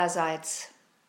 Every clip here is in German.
Allerseits.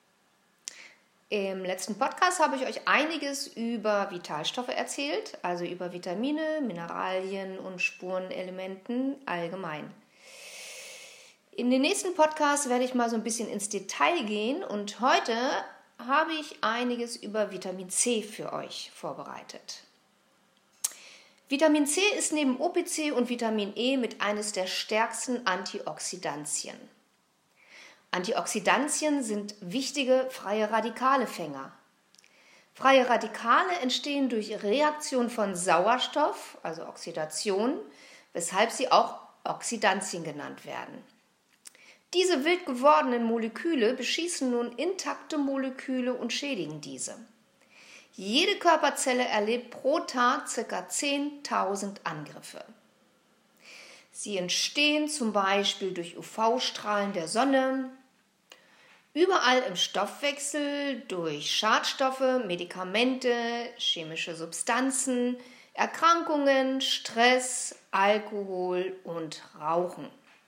Im letzten Podcast habe ich euch einiges über Vitalstoffe erzählt, also über Vitamine, Mineralien und Spurenelementen allgemein. In den nächsten Podcasts werde ich mal so ein bisschen ins Detail gehen und heute habe ich einiges über Vitamin C für euch vorbereitet. Vitamin C ist neben OPC und Vitamin E mit eines der stärksten Antioxidantien. Antioxidantien sind wichtige freie Radikalefänger. Freie Radikale entstehen durch Reaktion von Sauerstoff, also Oxidation, weshalb sie auch Oxidantien genannt werden. Diese wild gewordenen Moleküle beschießen nun intakte Moleküle und schädigen diese. Jede Körperzelle erlebt pro Tag ca. 10.000 Angriffe. Sie entstehen zum Beispiel durch UV-Strahlen der Sonne, überall im Stoffwechsel, durch Schadstoffe, Medikamente, chemische Substanzen, Erkrankungen, Stress, Alkohol und Rauchen.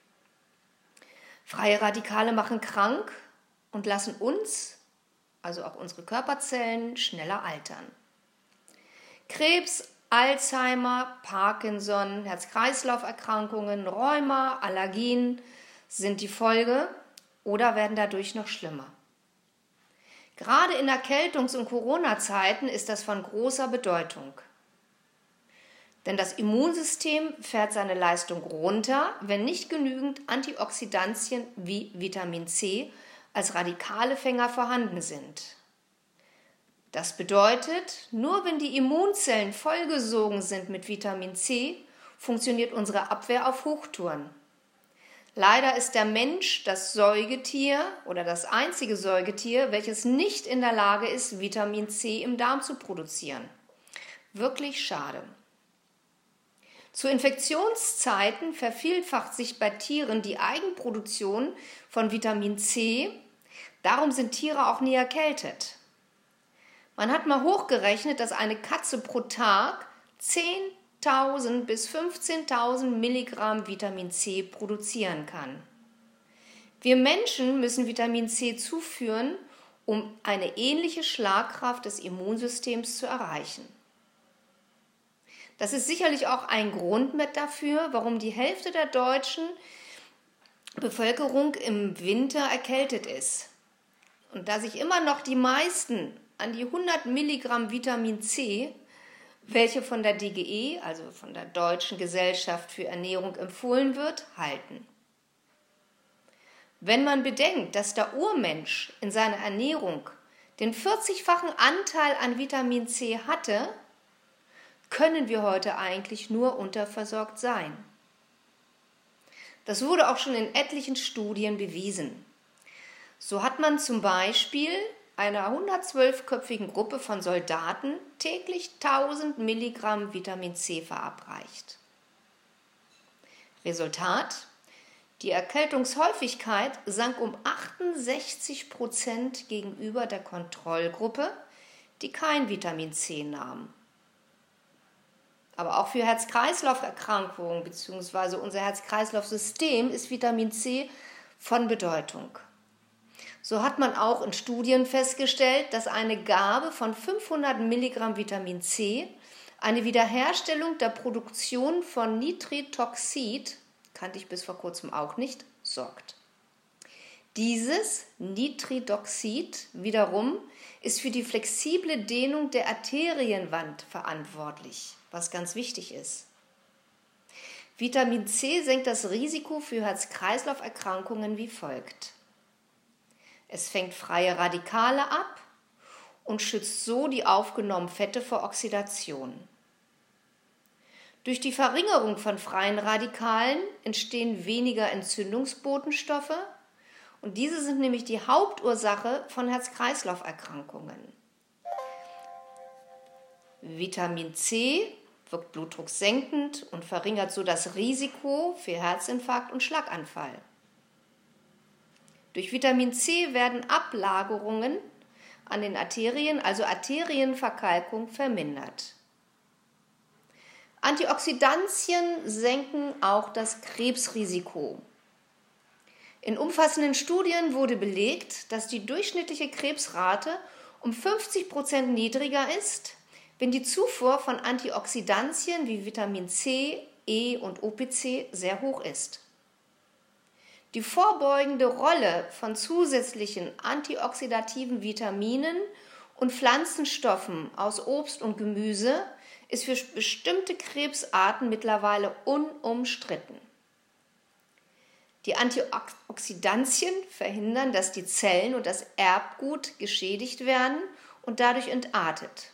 Freie Radikale machen krank und lassen uns, also auch unsere Körperzellen, schneller altern. Krebs, Alzheimer, Parkinson, Herz-Kreislauf-Erkrankungen, Rheuma, Allergien sind die Folge oder werden dadurch noch schlimmer. Gerade in Erkältungs- und Corona-Zeiten ist das von großer Bedeutung. Denn das Immunsystem fährt seine Leistung runter, wenn nicht genügend Antioxidantien wie Vitamin C als Radikalefänger vorhanden sind. Das bedeutet, nur wenn die Immunzellen vollgesogen sind mit Vitamin C, funktioniert unsere Abwehr auf Hochtouren. Leider ist der Mensch das Säugetier oder das einzige Säugetier, welches nicht in der Lage ist, Vitamin C im Darm zu produzieren. Wirklich schade. Zu Infektionszeiten vervielfacht sich bei Tieren die Eigenproduktion von Vitamin C, darum sind Tiere auch nie erkältet. Man hat mal hochgerechnet, dass eine Katze pro Tag 10.000 bis 15.000 Milligramm Vitamin C produzieren kann. Wir Menschen müssen Vitamin C zuführen, um eine ähnliche Schlagkraft des Immunsystems zu erreichen. Das ist sicherlich auch ein Grund mit dafür, warum die Hälfte der deutschen Bevölkerung im Winter erkältet ist. Und da sich immer noch die meisten an die 100 Milligramm Vitamin C, welche von der DGE, also von der Deutschen Gesellschaft für Ernährung empfohlen wird, halten. Wenn man bedenkt, dass der Urmensch in seiner Ernährung den 40-fachen Anteil an Vitamin C hatte, können wir heute eigentlich nur unterversorgt sein. Das wurde auch schon in etlichen Studien bewiesen. So hat man zum Beispiel einer 112-köpfigen Gruppe von Soldaten täglich 1000 Milligramm Vitamin C verabreicht. Resultat: Die Erkältungshäufigkeit sank um 68% gegenüber der Kontrollgruppe, die kein Vitamin C nahm. Aber auch für Herz-Kreislauf-Erkrankungen bzw. unser Herz-Kreislauf-System ist Vitamin C von Bedeutung. So hat man auch in Studien festgestellt, dass eine Gabe von 500 Milligramm Vitamin C eine Wiederherstellung der Produktion von Nitritoxid, kannte ich bis vor kurzem auch nicht, sorgt. Dieses Nitritoxid wiederum ist für die flexible Dehnung der Arterienwand verantwortlich, was ganz wichtig ist. Vitamin C senkt das Risiko für Herz-Kreislauf-Erkrankungen wie folgt. Es fängt freie Radikale ab und schützt so die aufgenommenen Fette vor Oxidation. Durch die Verringerung von freien Radikalen entstehen weniger Entzündungsbotenstoffe und diese sind nämlich die Hauptursache von Herz-Kreislauf-Erkrankungen. Vitamin C wirkt blutdrucksenkend und verringert so das Risiko für Herzinfarkt und Schlaganfall. Durch Vitamin C werden Ablagerungen an den Arterien, also Arterienverkalkung, vermindert. Antioxidantien senken auch das Krebsrisiko. In umfassenden Studien wurde belegt, dass die durchschnittliche Krebsrate um 50% niedriger ist, wenn die Zufuhr von Antioxidantien wie Vitamin C, E und OPC sehr hoch ist. Die vorbeugende Rolle von zusätzlichen antioxidativen Vitaminen und Pflanzenstoffen aus Obst und Gemüse ist für bestimmte Krebsarten mittlerweile unumstritten. Die Antioxidantien verhindern, dass die Zellen und das Erbgut geschädigt werden und dadurch entartet.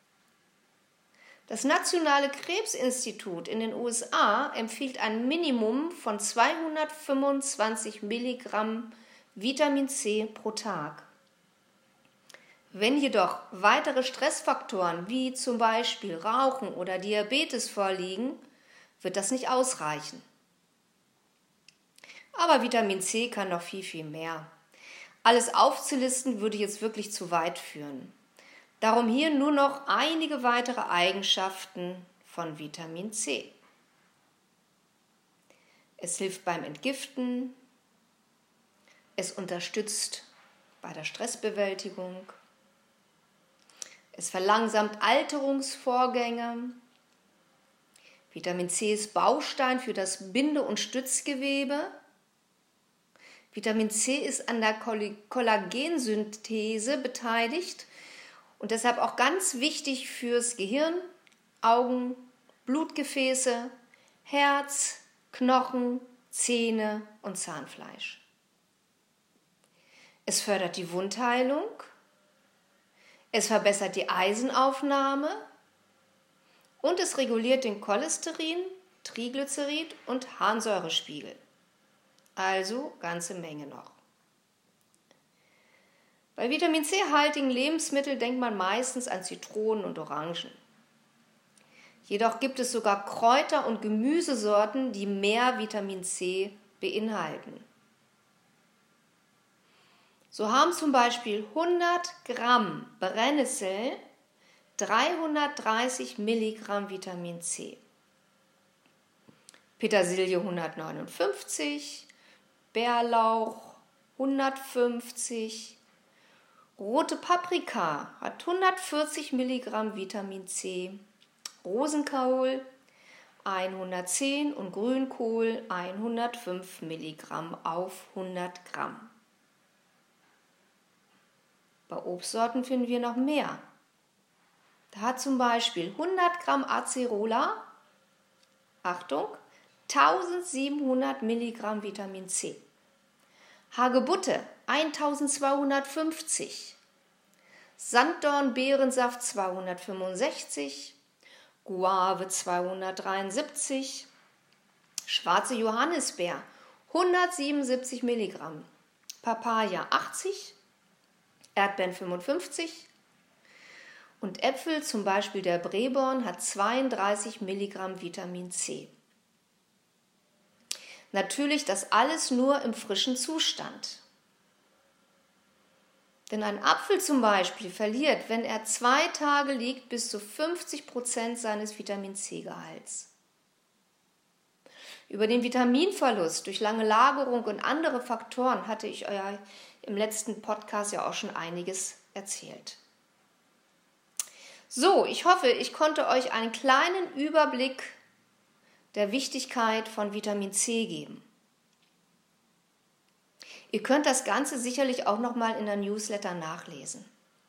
Das Nationale Krebsinstitut in den USA empfiehlt ein Minimum von 225 Milligramm Vitamin C pro Tag. Wenn jedoch weitere Stressfaktoren wie zum Beispiel Rauchen oder Diabetes vorliegen, wird das nicht ausreichen. Aber Vitamin C kann noch viel, viel mehr. Alles aufzulisten würde jetzt wirklich zu weit führen. Darum hier nur noch einige weitere Eigenschaften von Vitamin C. Es hilft beim Entgiften, es unterstützt bei der Stressbewältigung, es verlangsamt Alterungsvorgänge. Vitamin C ist Baustein für das Binde- und Stützgewebe. Vitamin C ist an der Kollagensynthese beteiligt und deshalb auch ganz wichtig fürs Gehirn, Augen, Blutgefäße, Herz, Knochen, Zähne und Zahnfleisch. Es fördert die Wundheilung, es verbessert die Eisenaufnahme und es reguliert den Cholesterin, Triglycerid und Harnsäurespiegel. Also ganze Menge noch. Bei Vitamin C-haltigen Lebensmitteln denkt man meistens an Zitronen und Orangen. Jedoch gibt es sogar Kräuter- und Gemüsesorten, die mehr Vitamin C beinhalten. So haben zum Beispiel 100 Gramm Brennnessel 330 Milligramm Vitamin C. Petersilie 159, Bärlauch 150, rote Paprika hat 140 Milligramm Vitamin C, Rosenkohl 110 und Grünkohl 105 Milligramm auf 100 Gramm. Bei Obstsorten finden wir noch mehr. Da hat zum Beispiel 100 Gramm Acerola, Achtung, 1700 Milligramm Vitamin C. Hagebutte 1250, Sanddornbeerensaft 265, Guave 273, schwarze Johannisbeer 177 Milligramm, Papaya 80, Erdbeeren 55 und Äpfel, zum Beispiel der Breborn, hat 32 Milligramm Vitamin C. Natürlich das alles nur im frischen Zustand. Denn ein Apfel zum Beispiel verliert, wenn er 2 Tage liegt, bis zu 50% seines Vitamin C-Gehalts. Über den Vitaminverlust durch lange Lagerung und andere Faktoren hatte ich euch im letzten Podcast ja auch schon einiges erzählt. So, ich hoffe, ich konnte euch einen kleinen Überblick der Wichtigkeit von Vitamin C geben. Ihr könnt das Ganze sicherlich auch nochmal in der Newsletter nachlesen.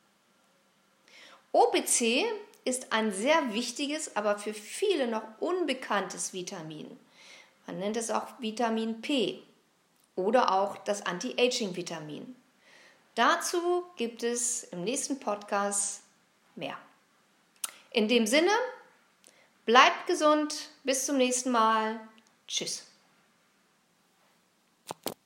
OPC ist ein sehr wichtiges, aber für viele noch unbekanntes Vitamin. Man nennt es auch Vitamin P oder auch das Anti-Aging-Vitamin. Dazu gibt es im nächsten Podcast mehr. In dem Sinne, bleibt gesund, bis zum nächsten Mal. Tschüss.